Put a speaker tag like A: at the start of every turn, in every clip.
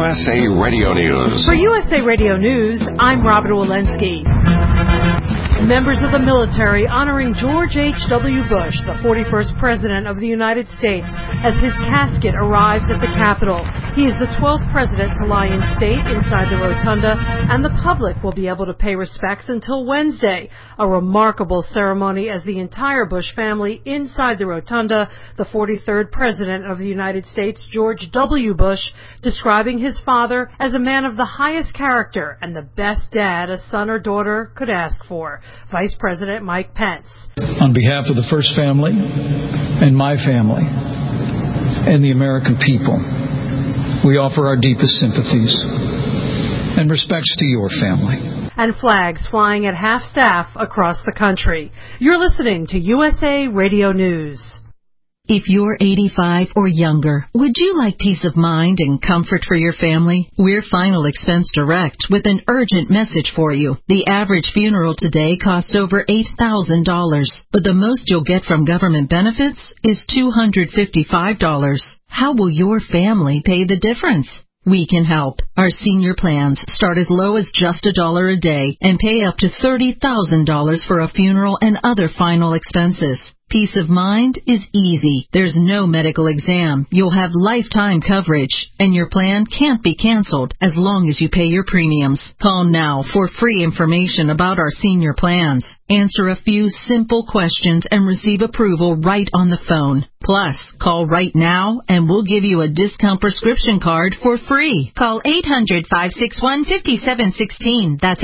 A: USA Radio News.
B: For USA Radio News, I'm Robin Walensky. Members of the military honoring George H.W. Bush, the 41st President of the United States, as his casket arrives at the Capitol. He is the 12th president to lie in state inside the rotunda, and the public will be able to pay respects until Wednesday. A remarkable ceremony as the entire Bush family inside the rotunda, the 43rd President of the United States, George W. Bush, describing his father as a man of the highest character and the best dad a son or daughter could ask for. Vice President Mike Pence.
C: On behalf of the First Family and my family and the American people, we offer our deepest sympathies and respects to your family.
B: And flags flying at half-staff across the country. You're listening to USA Radio News.
D: If you're 85 or younger, would you like peace of mind and comfort for your family? We're Final Expense Direct with an urgent message for you. The average funeral today costs over $8,000, but the most you'll get from government benefits is $255. How will your family pay the difference? We can help. Our senior plans start as low as just $1 a day and pay up to $30,000 for a funeral and other final expenses. Peace of mind is easy. There's no medical exam. You'll have lifetime coverage, and your plan can't be canceled as long as you pay your premiums. Call now for free information about our senior plans. Answer a few simple questions and receive approval right on the phone. Plus, call right now and we'll give you a discount prescription card for free. Call 800-561-5716. That's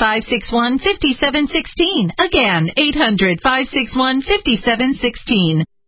D: 800-561-5716. Again, 800-561-5716.